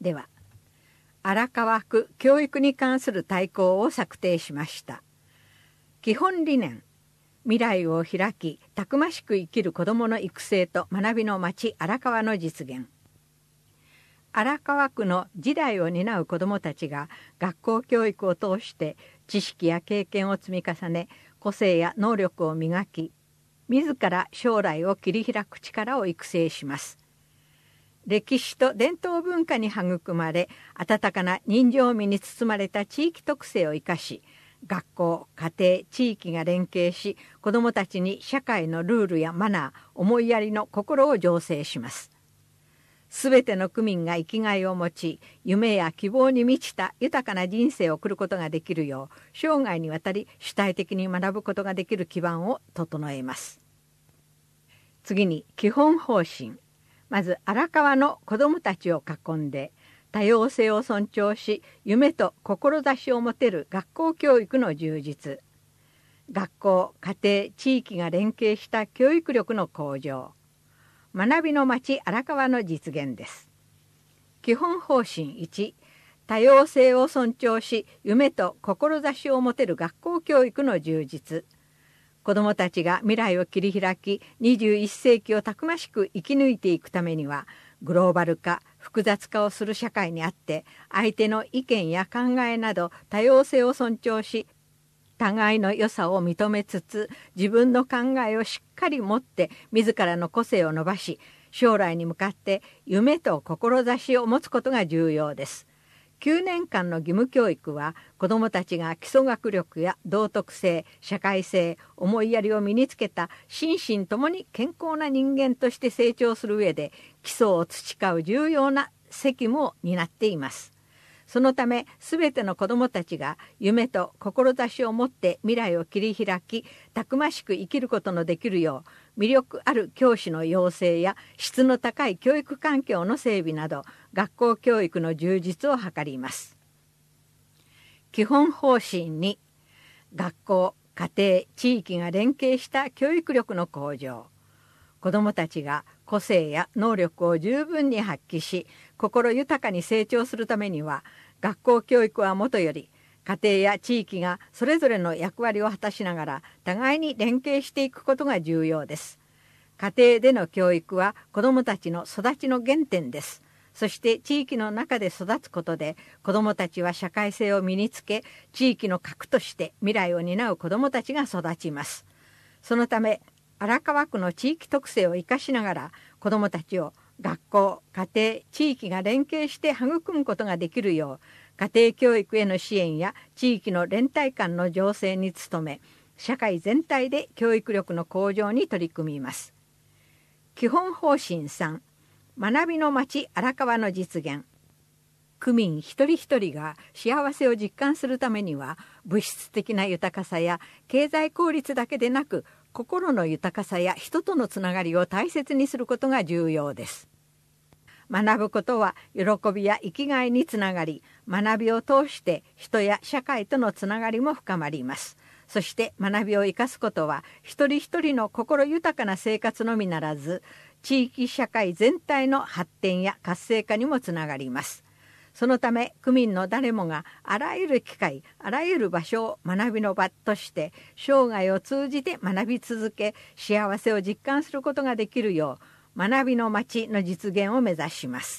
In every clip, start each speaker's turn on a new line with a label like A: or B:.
A: では荒川区教育に関する大綱を策定しました。基本理念、未来を開きたくましく生きる子どもの育成と学びの街荒川の実現。荒川区の次代を担う子どもたちが学校教育を通して知識や経験を積み重ね、個性や能力を磨き、自ら将来を切り開く力を育成します。歴史と伝統文化に育まれ、温かな人情味に包まれた地域特性を生かし、学校、家庭、地域が連携し、子どもたちに社会のルールやマナー、思いやりの心を醸成します。すべての区民が生きがいを持ち、夢や希望に満ちた豊かな人生を送ることができるよう、生涯にわたり主体的に学ぶことができる基盤を整えます。次に基本方針。まず荒川の子どもたちを囲んで、多様性を尊重し、夢と志を持てる学校教育の充実。学校、家庭、地域が連携した教育力の向上。学びの街荒川の実現です。基本方針1、多様性を尊重し、夢と志を持てる学校教育の充実。子どもたちが未来を切り開き、21世紀をたくましく生き抜いていくためには、グローバル化、複雑化をする社会にあって、相手の意見や考えなど多様性を尊重し、互いの良さを認めつつ、自分の考えをしっかり持って自らの個性を伸ばし、将来に向かって夢と志を持つことが重要です。9年間の義務教育は、子どもたちが基礎学力や道徳性、社会性、思いやりを身につけた心身ともに健康な人間として成長する上で、基礎を培う重要な責務を担っています。そのため、すべての子どもたちが夢と志を持って未来を切り開き、たくましく生きることのできるよう、魅力ある教師の養成や質の高い教育環境の整備など、学校教育の充実を図ります。基本方針に、学校、家庭、地域が連携した教育力の向上。子どもたちが個性や能力を十分に発揮し、心豊かに成長するためには、学校教育はもとより、家庭や地域がそれぞれの役割を果たしながら、互いに連携していくことが重要です。家庭での教育は子どもたちの育ちの原点です。そして地域の中で育つことで、子どもたちは社会性を身につけ、地域の核として未来を担う子どもたちが育ちます。そのため、荒川区の地域特性を生かしながら、子どもたちを学校、家庭、地域が連携して育むことができるよう、家庭教育への支援や地域の連帯感の醸成に努め、社会全体で教育力の向上に取り組みます。基本方針3、学びの街荒川の実現。区民一人一人が幸せを実感するためには、物質的な豊かさや経済効率だけでなく、心の豊かさや人とのつながりを大切にすることが重要です。学ぶことは喜びや生きがいにつながり、学びを通して人や社会とのつながりも深まります。そして学びを生かすことは、一人一人の心豊かな生活のみならず、地域社会全体の発展や活性化にもつながります。そのため、区民の誰もがあらゆる機会、あらゆる場所を学びの場として、生涯を通じて学び続け、幸せを実感することができるよう、学びの街の実現を目指します。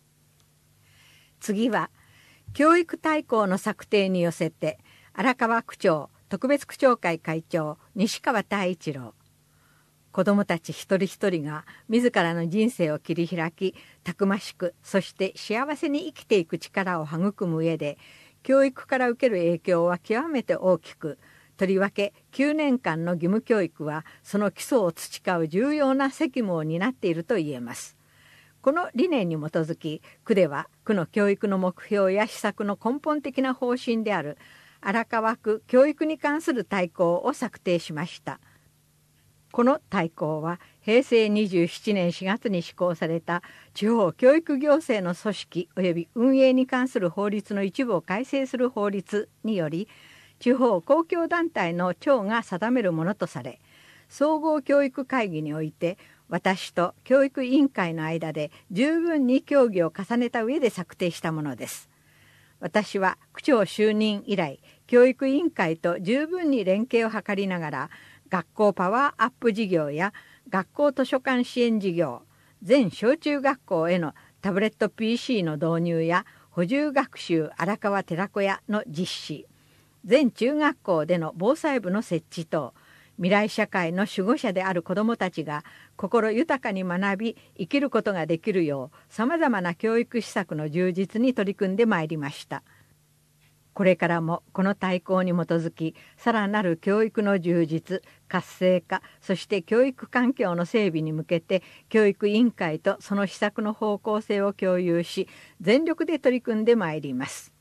A: 次は、教育大綱の策定に寄せて、荒川区長特別区長会会長西川太一郎。子どもたち一人一人が自らの人生を切り開き、たくましく、そして幸せに生きていく力を育む上で、教育から受ける影響は極めて大きく、とりわけ9年間の義務教育はその基礎を培う重要な責務を担っていると言えます。この理念に基づき、区では区の教育の目標や施策の根本的な方針である荒川区教育に関する大綱を策定しました。この大綱は平成27年4月に施行された地方教育行政の組織及び運営に関する法律の一部を改正する法律により、地方公共団体の長が定めるものとされ、総合教育会議において私と教育委員会の間で十分に協議を重ねた上で策定したものです。私は区長就任以来、教育委員会と十分に連携を図りながら、学校パワーアップ事業や学校図書館支援事業、全小中学校へのタブレット PC の導入や補充学習荒川寺子屋の実施、全中学校での防災部の設置等、未来社会の守護者である子どもたちが心豊かに学び生きることができるよう、さまざまな教育施策の充実に取り組んでまいりました。これからもこの大綱に基づき、さらなる教育の充実、活性化、そして教育環境の整備に向けて、教育委員会とその施策の方向性を共有し、全力で取り組んでまいります。